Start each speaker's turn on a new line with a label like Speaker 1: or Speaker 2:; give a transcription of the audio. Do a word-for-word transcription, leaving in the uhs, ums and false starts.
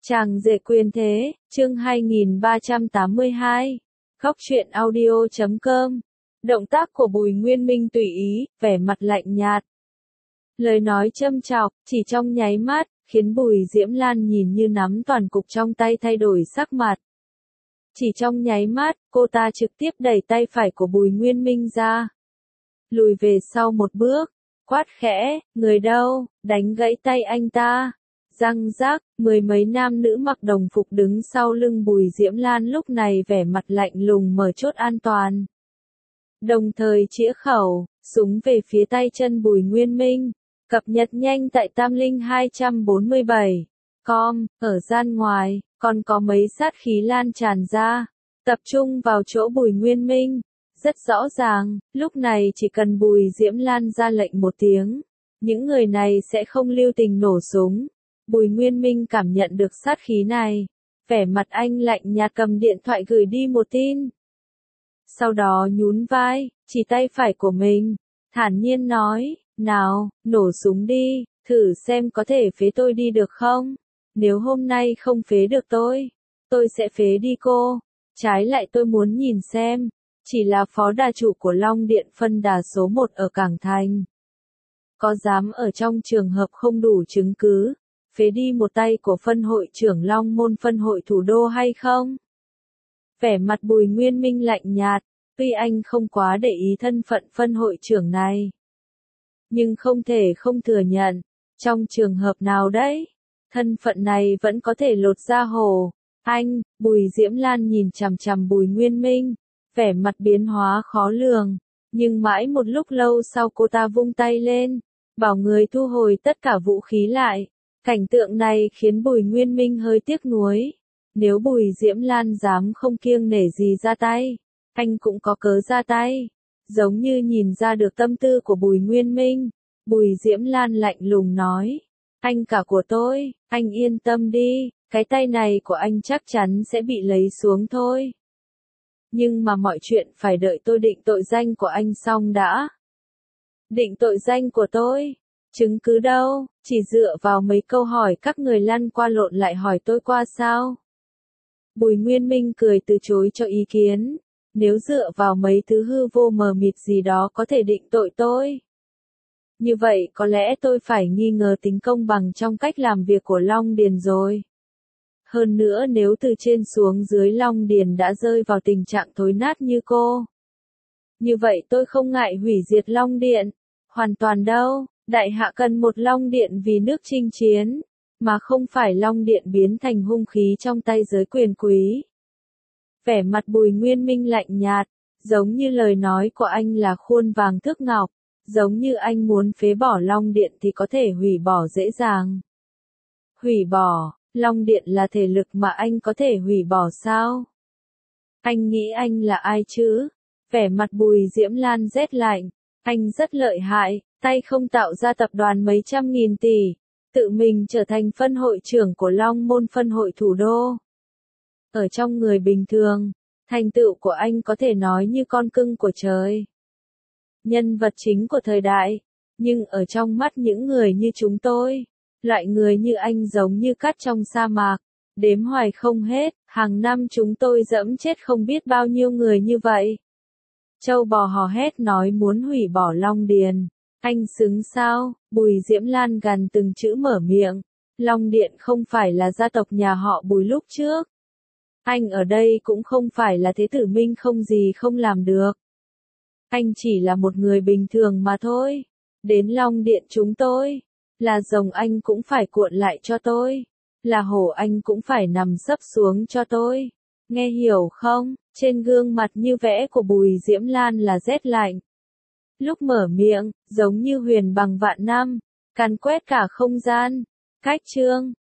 Speaker 1: Chàng rể quyền thế, chương hai nghìn ba trăm tám mươi hai. Góc truyện audio chấm com. Động tác của Bùi Nguyên Minh tùy ý, vẻ mặt lạnh nhạt. Lời nói châm chọc, chỉ trong nháy mắt, khiến Bùi Diễm Lan nhìn như nắm toàn cục trong tay thay đổi sắc mặt. Chỉ trong nháy mắt, cô ta trực tiếp đẩy tay phải của Bùi Nguyên Minh ra. Lùi về sau một bước, quát khẽ, người đâu, đánh gãy tay anh ta. Răng rác, mười mấy nam nữ mặc đồng phục đứng sau lưng Bùi Diễm Lan lúc này vẻ mặt lạnh lùng mở chốt an toàn. Đồng thời chĩa khẩu, súng về phía tay chân Bùi Nguyên Minh. Cập nhật nhanh tại tam linh hai bốn bảy. Com, ở gian ngoài, còn có mấy sát khí lan tràn ra. Tập trung vào chỗ Bùi Nguyên Minh. Rất rõ ràng, lúc này chỉ cần Bùi Diễm Lan ra lệnh một tiếng. Những người này sẽ không lưu tình nổ súng. Bùi Nguyên Minh cảm nhận được sát khí này. Vẻ mặt anh lạnh nhạt cầm điện thoại gửi đi một tin. Sau đó nhún vai, chỉ tay phải của mình. Thản nhiên nói, nào, nổ súng đi, thử xem có thể phế tôi đi được không? Nếu hôm nay không phế được tôi, tôi sẽ phế đi cô. Trái lại tôi muốn nhìn xem, chỉ là phó đà chủ của Long Điện phân đà số một ở Cảng Thành. Có dám ở trong trường hợp không đủ chứng cứ, phế đi một tay của phân hội trưởng Long Môn phân hội thủ đô hay không? Vẻ mặt Bùi Nguyên Minh lạnh nhạt, tuy anh không quá để ý thân phận phân hội trưởng này. Nhưng không thể không thừa nhận, trong trường hợp nào đấy, thân phận này vẫn có thể lột da hồ. Anh, Bùi Diễm Lan nhìn chằm chằm Bùi Nguyên Minh, vẻ mặt biến hóa khó lường, nhưng mãi một lúc lâu sau cô ta vung tay lên, bảo người thu hồi tất cả vũ khí lại. Cảnh tượng này khiến Bùi Nguyên Minh hơi tiếc nuối. Nếu Bùi Diễm Lan dám không kiêng nể gì ra tay, anh cũng có cớ ra tay. Giống như nhìn ra được tâm tư của Bùi Nguyên Minh, Bùi Diễm Lan lạnh lùng nói, anh cả của tôi, anh yên tâm đi, cái tay này của anh chắc chắn sẽ bị lấy xuống thôi. Nhưng mà mọi chuyện phải đợi tôi định tội danh của anh xong đã. Định tội danh của tôi? Chứng cứ đâu, chỉ dựa vào mấy câu hỏi các người lăn qua lộn lại hỏi tôi qua sao? Bùi Nguyên Minh cười từ chối cho ý kiến. Nếu dựa vào mấy thứ hư vô mờ mịt gì đó có thể định tội tôi. Như vậy có lẽ tôi phải nghi ngờ tính công bằng trong cách làm việc của Long Điền rồi. Hơn nữa nếu từ trên xuống dưới Long Điền đã rơi vào tình trạng thối nát như cô. Như vậy tôi không ngại hủy diệt Long Điện. Hoàn toàn đâu. Đại hạ cần một Long Điện vì nước chinh chiến, mà không phải Long Điện biến thành hung khí trong tay giới quyền quý. Vẻ mặt Bùi Nguyên Minh lạnh nhạt, giống như lời nói của anh là khuôn vàng thước ngọc, giống như anh muốn phế bỏ Long Điện thì có thể hủy bỏ dễ dàng. Hủy bỏ, Long Điện là thể lực mà anh có thể hủy bỏ sao? Anh nghĩ anh là ai chứ? Vẻ mặt Bùi Diễm Lan rét lạnh, anh rất lợi hại. Tay không tạo ra tập đoàn mấy trăm nghìn tỷ, tự mình trở thành phân hội trưởng của Long Môn phân hội thủ đô. Ở trong người bình thường, thành tựu của anh có thể nói như con cưng của trời. Nhân vật chính của thời đại, nhưng ở trong mắt những người như chúng tôi, loại người như anh giống như cát trong sa mạc, đếm hoài không hết, hàng năm chúng tôi dẫm chết không biết bao nhiêu người như vậy. Châu bò hò hét nói muốn hủy bỏ Long Điền. Anh xứng sao? Bùi Diễm Lan gằn từng chữ mở miệng. Long Điện không phải là gia tộc nhà họ Bùi lúc trước. Anh ở đây cũng không phải là thế tử Minh không gì không làm được. Anh chỉ là một người bình thường mà thôi. Đến Long Điện chúng tôi. Là rồng anh cũng phải cuộn lại cho tôi. Là hổ anh cũng phải nằm sấp xuống cho tôi. Nghe hiểu không? Trên gương mặt như vẽ của Bùi Diễm Lan là rét lạnh. Lúc mở miệng, giống như huyền bằng vạn năm, càn quét cả không gian. Cách chương,